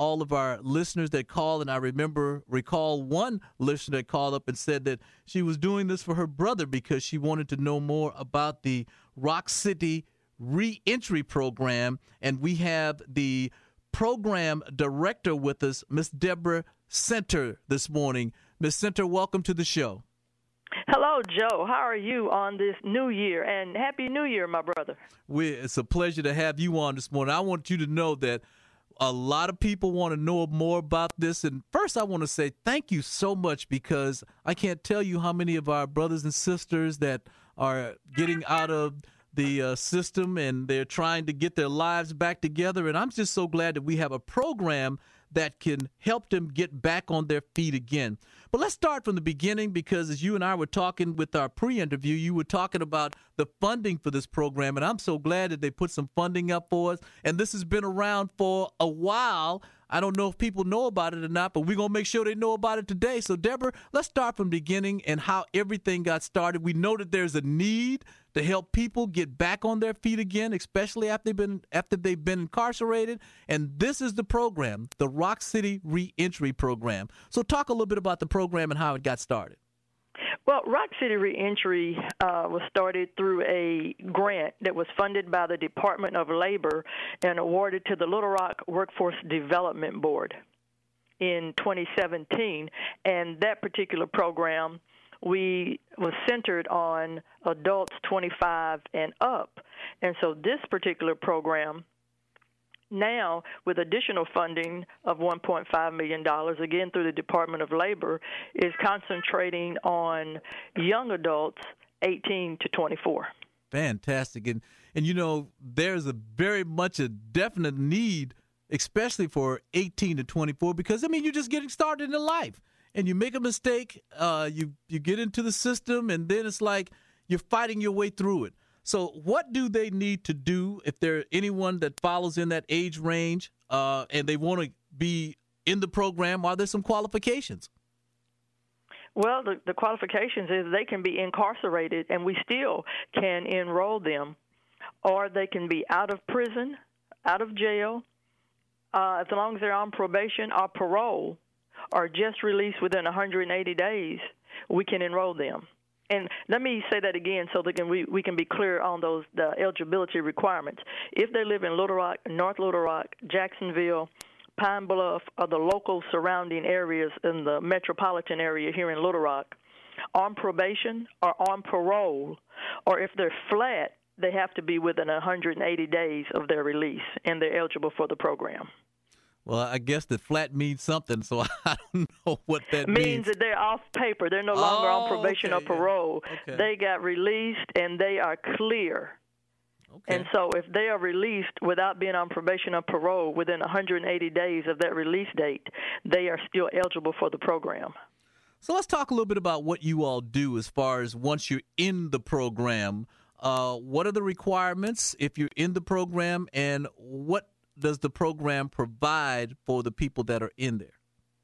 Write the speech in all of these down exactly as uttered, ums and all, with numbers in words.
all of our listeners that call, and I remember recall one listener that called up and said that she was doing this for her brother because she wanted to know more about the Rock City Reentry Program, and we have the program director with us, Miss Deborah Center, this morning. Miss Center, welcome to the show. Hello, Joe. How are you on this new year? And Happy New Year, my brother. We, it's a pleasure to have you on this morning. I want you to know that a lot of people want to know more about this. And first, I want to say thank you so much, because I can't tell you how many of our brothers and sisters that are getting out of the uh, system and they're trying to get their lives back together. And I'm just so glad that we have a program that can help them get back on their feet again. But let's start from the beginning, because as you and I were talking with our pre-interview, you were talking about the funding for this program, and I'm so glad that they put some funding up for us. And this has been around for a while. I don't know if people know about it or not, but we're going to make sure they know about it today. So, Deborah, let's start from the beginning and how everything got started. We know that there's a need to help people get back on their feet again, especially after they've been after they've been incarcerated. And this is the program, the Rock City Reentry Program. So talk a little bit about the program and how it got started. Well, Rock City Reentry uh, was started through a grant that was funded by the Department of Labor and awarded to the Little Rock Workforce Development Board in twenty seventeen. And that particular program, we was centered on adults twenty-five and up. And so this particular program, now with additional funding of one point five million dollars, again through the Department of Labor, is concentrating on young adults eighteen to twenty-four. Fantastic. And, and you know, there's a very much a definite need, especially for eighteen to twenty-four, because, I mean, you're just getting started in life. And you make a mistake, uh, you you get into the system, and then it's like you're fighting your way through it. So what do they need to do if there's anyone that follows in that age range uh, and they want to be in the program? Are there some qualifications? Well, the, the qualifications is they can be incarcerated, and we still can enroll them, or they can be out of prison, out of jail, uh, as long as they're on probation or parole, or just released within one hundred eighty days, we can enroll them. And let me say that again so that can we, we can be clear on those the eligibility requirements. If they live in Little Rock, North Little Rock, Jacksonville, Pine Bluff, or the local surrounding areas in the metropolitan area here in Little Rock, on probation or on parole, or if they're flat, they have to be within one hundred eighty days of their release, and they're eligible for the program. Well, I guess the flat means something, so I don't know what that means. means. That they're off paper. They're no longer oh, on probation okay, or parole. yeah. Okay. They got released, and they are clear. Okay. And so if they are released without being on probation or parole within one hundred eighty days of that release date, they are still eligible for the program. So let's talk a little bit about what you all do as far as once you're in the program. Uh, what are the requirements if you're in the program, and what does the program provide for the people that are in there?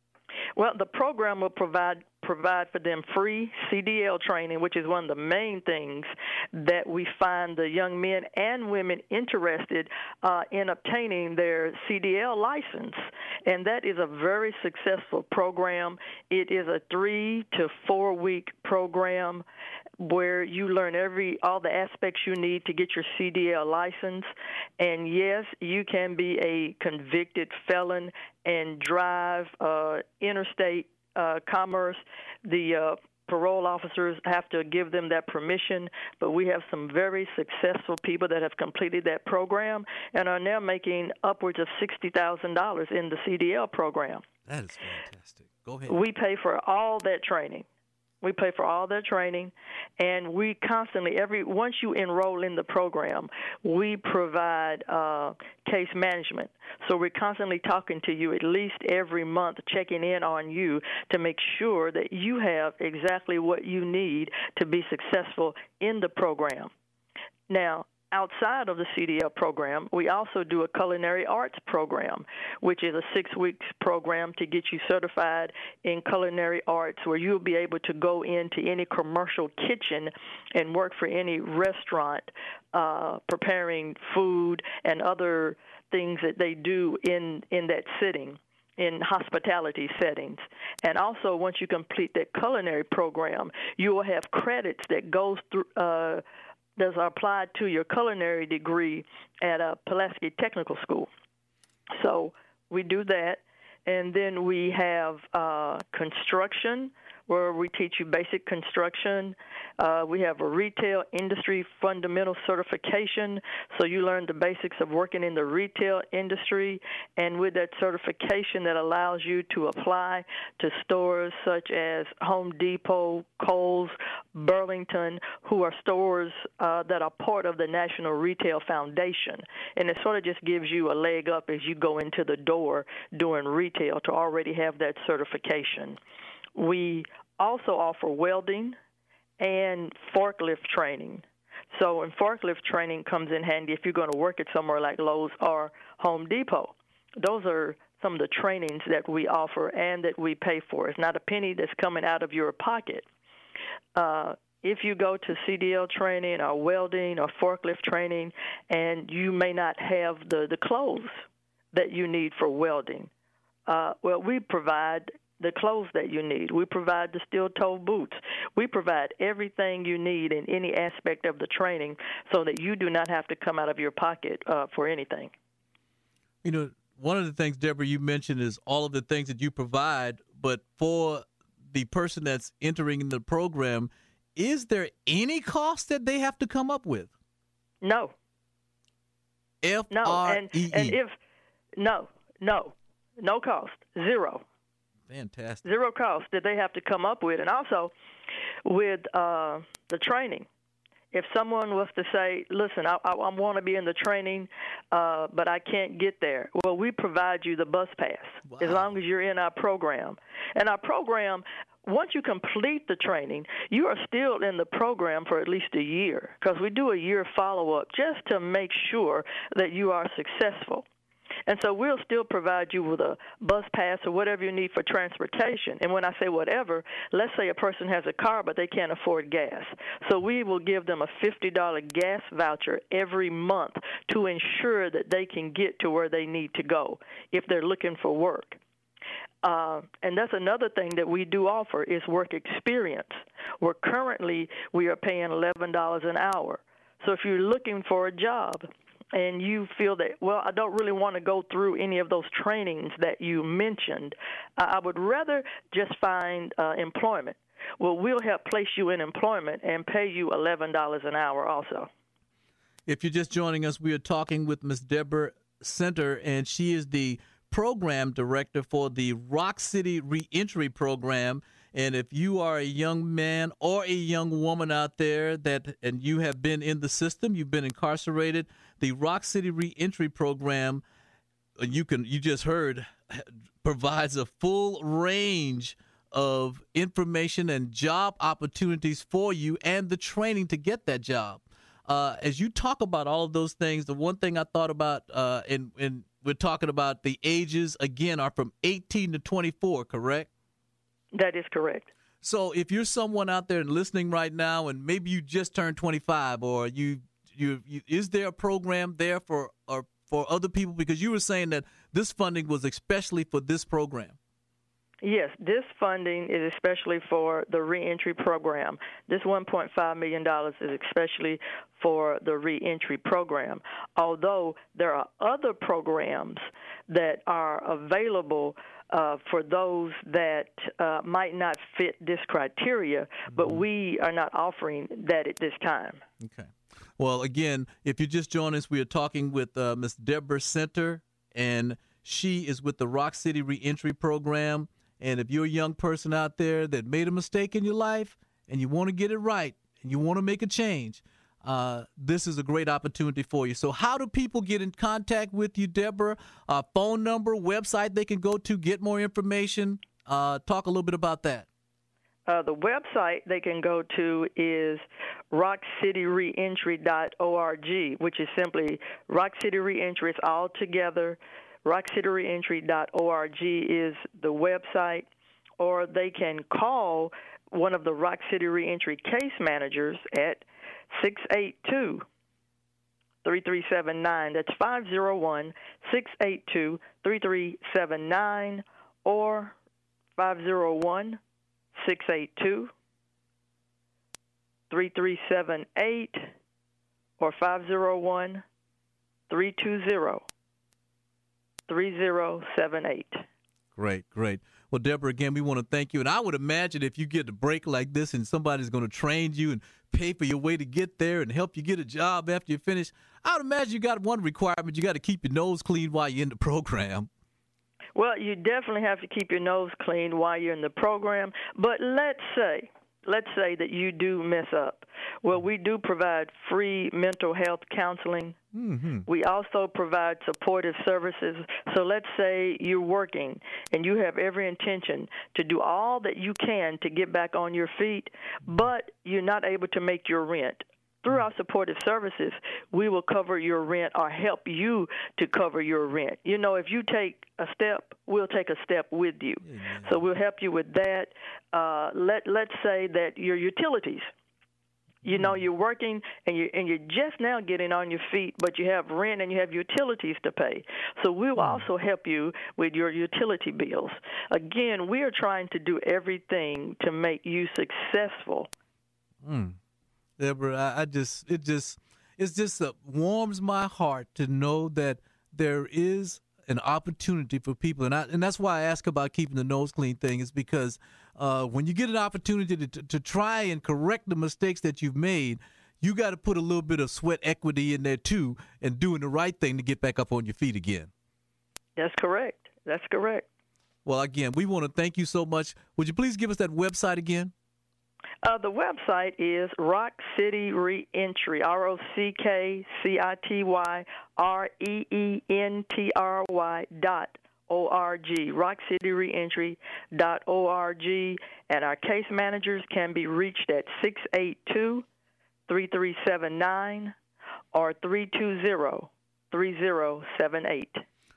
Well, the program will provide provide for them free C D L training, which is one of the main things that we find the young men and women interested uh, in obtaining their C D L license. And that is a very successful program. It is a three to four week program where you learn every all the aspects you need to get your C D L license. And yes, you can be a convicted felon and drive uh, interstate uh, commerce. The uh, parole officers have to give them that permission, but we have some very successful people that have completed that program and are now making upwards of sixty thousand dollars in the C D L program. That is fantastic. Go ahead. We pay for all that training. We pay for all their training, and we constantly, every once you enroll in the program, we provide uh, case management. So we're constantly talking to you at least every month, checking in on you to make sure that you have exactly what you need to be successful in the program. Now, outside of the C D L program, we also do a culinary arts program, which is a six-week program to get you certified in culinary arts, where you'll be able to go into any commercial kitchen and work for any restaurant uh, preparing food and other things that they do in, in that sitting. in hospitality settings. And also, once you complete that culinary program, you will have credits that goes through uh, that are applied to your culinary degree at a Pulaski Technical School. So we do that, and then we have uh, construction, where we teach you basic construction. Uh, we have a retail industry fundamental certification, so you learn the basics of working in the retail industry, and with that certification that allows you to apply to stores such as Home Depot, Kohl's, Burlington, who are stores uh, that are part of the National Retail Foundation. And it sort of just gives you a leg up as you go into the door doing retail to already have that certification. We also offer welding and forklift training. So, and forklift training comes in handy if you're going to work at somewhere like Lowe's or Home Depot. Those are some of the trainings that we offer and that we pay for. It's not a penny that's coming out of your pocket. Uh, if you go to C D L training or welding or forklift training, and you may not have the, the clothes that you need for welding, uh, well, we provide the clothes that you need. We provide the steel-toe boots. We provide everything you need in any aspect of the training so that you do not have to come out of your pocket uh, for anything. You know, one of the things, Deborah, you mentioned is all of the things that you provide, but for the person that's entering in the program, is there any cost that they have to come up with? No. F No, R and, E E. and if, no, no, no cost, zero. Fantastic. Zero cost that they have to come up with. And also with uh, the training, if someone was to say, listen, I, I, I want to be in the training, uh, but I can't get there, well, we provide you the bus pass wow. as long as you're in our program. And our program, once you complete the training, you are still in the program for at least a year, because we do a year follow-up just to make sure that you are successful. And so we'll still provide you with a bus pass or whatever you need for transportation. And when I say whatever, let's say a person has a car but they can't afford gas. So we will give them a fifty dollars gas voucher every month to ensure that they can get to where they need to go if they're looking for work. Uh, and that's another thing that we do offer is work experience, where currently we are paying eleven dollars an hour. So if you're looking for a job, and you feel that, well, I don't really want to go through any of those trainings that you mentioned, I would rather just find uh, employment. Well, we'll help place you in employment and pay you eleven dollars an hour also. If you're just joining us, we are talking with Miz Deborah Center, and she is the program director for the Rock City Reentry Program. And if you are a young man or a young woman out there that and you have been in the system, you've been incarcerated, the Rock City Reentry Program, you can you just heard, provides a full range of information and job opportunities for you and the training to get that job. Uh, as you talk about all of those things, the one thing I thought about, uh, and, and we're talking about the ages, again, are from eighteen to twenty-four, correct? That is correct. So if you're someone out there listening right now and maybe you just turned twenty-five, or you, you, you is there a program there for or for other people? Because you were saying that this funding was especially for this program. Yes, this funding is especially for the reentry program. This one point five million dollars is especially for the reentry program, although there are other programs that are available uh, for those that uh, might not fit this criteria, but mm-hmm. we are not offering that at this time. Okay. Well, again, if you just joined us, we are talking with uh, Miz Deborah Center, and she is with the Rock City Reentry Program. And if you're a young person out there that made a mistake in your life and you want to get it right and you want to make a change, uh, this is a great opportunity for you. So how do people get in contact with you, Deborah? Uh, phone number, website they can go to, get more information. Uh, talk a little bit about that. Uh, the website they can go to is rock city reentry dot org, which is simply Rock City Reentry. It's all together. rock city reentry dot org is the website, or they can call one of the Rock City Reentry case managers at six eight two, three three seven nine. That's five oh one, six eight two, three three seven nine. or five oh one, six eight two, three three seven eight or five oh one, three two zero, three zero seven eight. Great, great. Well, Deborah, again, we want to thank you. And I would imagine if you get a break like this and somebody's going to train you and pay for your way to get there and help you get a job after you finish, I would imagine you got one requirement. You got to keep your nose clean while you're in the program. Well, you definitely have to keep your nose clean while you're in the program. But let's say, let's say that you do mess up. Well, we do provide free mental health counseling. Mm-hmm. We also provide supportive services. So let's say you're working and you have every intention to do all that you can to get back on your feet, but you're not able to make your rent. Through our supportive services, we will cover your rent or help you to cover your rent. You know, if you take a step, we'll take a step with you. Mm-hmm. So we'll help you with that. Uh, let, let's say that your utilities, you know, you're working and you're, and you're just now getting on your feet, but you have rent and you have utilities to pay. So we will also help you with your utility bills. Again, we are trying to do everything to make you successful. Mm. Deborah, I, I just, it just, it just uh, warms my heart to know that there is an opportunity for people. And I, and that's why I ask about keeping the nose clean thing, is because uh, when you get an opportunity to, to, to try and correct the mistakes that you've made, you got to put a little bit of sweat equity in there too and doing the right thing to get back up on your feet again. That's correct. That's correct. Well, again, we want to thank you so much. Would you please give us that website again? Uh, the website is Rock City Reentry, R O C K C I T Y R E E N T R Y dot O R G, rock city reentry dot O R G, and our case managers can be reached at six eight two, three three seven nine or three two zero, three zero seven eight.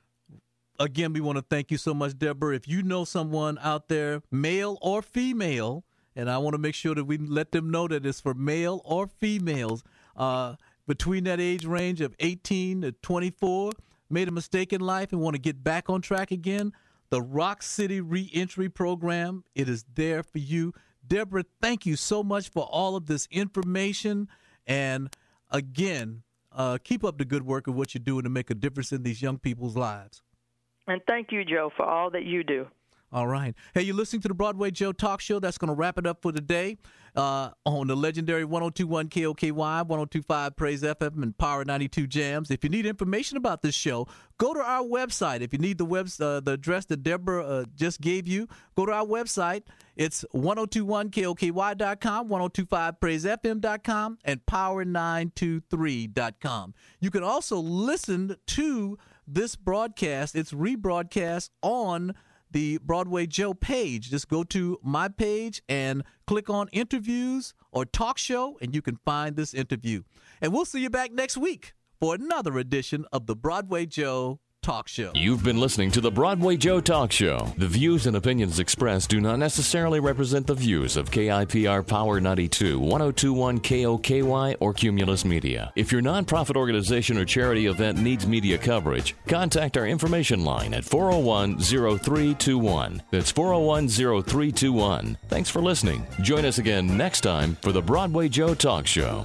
Again, we want to thank you so much, Deborah. If you know someone out there, male or female, and I want to make sure that we let them know that it's for male or females uh, between that age range of eighteen to twenty-four, made a mistake in life and want to get back on track again, the Rock City Reentry Program, it is there for you. Deborah, thank you so much for all of this information. And again, uh, keep up the good work of what you're doing to make a difference in these young people's lives. And thank you, Joe, for all that you do. All right. Hey, you're listening to the Broadway Joe Talk Show. That's going to wrap it up for today uh, on the legendary one oh two point one K O K Y, one oh two point five Praise F M, and Power ninety-two Jams. If you need information about this show, go to our website. If you need the web, uh, the address that Deborah uh, just gave you, go to our website. It's ten twenty-one K O K Y dot com, ten twenty-five Praise F M dot com, and Power nine two three dot com. You can also listen to this broadcast. It's rebroadcast on the Broadway Joe page. Just go to my page and click on interviews or talk show, and you can find this interview. And we'll see you back next week for another edition of the Broadway Joe Talk Show. You've been listening to the Broadway Joe Talk Show. The views and opinions expressed do not necessarily represent the views of K I P R Power ninety-two, ten twenty-one K O K Y, or Cumulus Media. If your nonprofit organization or charity event needs media coverage, contact our information line at four oh one, oh three two one. That's four oh one, oh three two one. Thanks for listening. Join us again next time for the Broadway Joe Talk Show.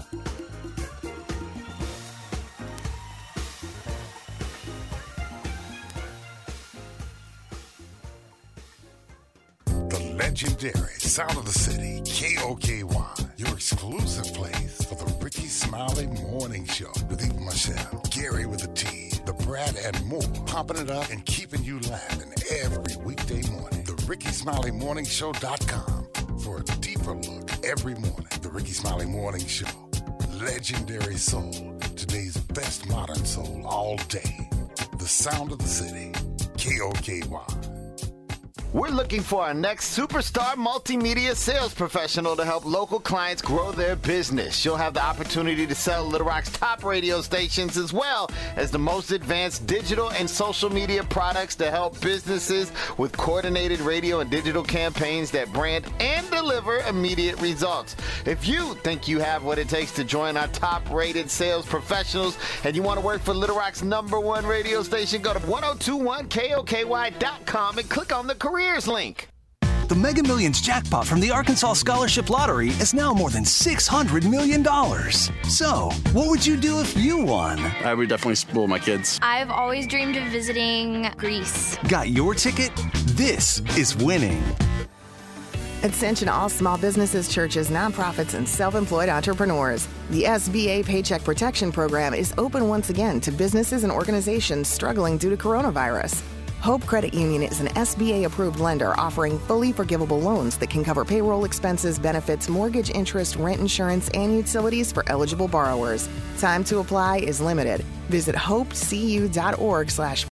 Legendary Sound of the City, K O K Y, your exclusive place for the Ricky Smiley Morning Show with Eva Michelle, Gary with a T, the Brad, and more, pumping it up and keeping you laughing every weekday morning. The Ricky Smiley Morning Show dot com for a deeper look every morning. The Ricky Smiley Morning Show, legendary soul, today's best modern soul all day. The Sound of the City, K O K Y. We're looking for our next superstar multimedia sales professional to help local clients grow their business. You'll have the opportunity to sell Little Rock's top radio stations as well as the most advanced digital and social media products to help businesses with coordinated radio and digital campaigns that brand and deliver deliver immediate results. If you think you have what it takes to join our top-rated sales professionals and you want to work for Little Rock's number one radio station, go to ten twenty-one K O K Y dot com and click on the careers link. The Mega Millions jackpot from the Arkansas Scholarship Lottery is now more than six hundred million dollars. So, what would you do if you won? I would definitely spoil my kids. I've always dreamed of visiting Greece. Got your ticket? This is winning. Attention all small businesses, churches, nonprofits, and self-employed entrepreneurs. The S B A Paycheck Protection Program is open once again to businesses and organizations struggling due to coronavirus. Hope Credit Union is an S B A-approved lender offering fully forgivable loans that can cover payroll expenses, benefits, mortgage interest, rent insurance, and utilities for eligible borrowers. Time to apply is limited. Visit hopecu.org slash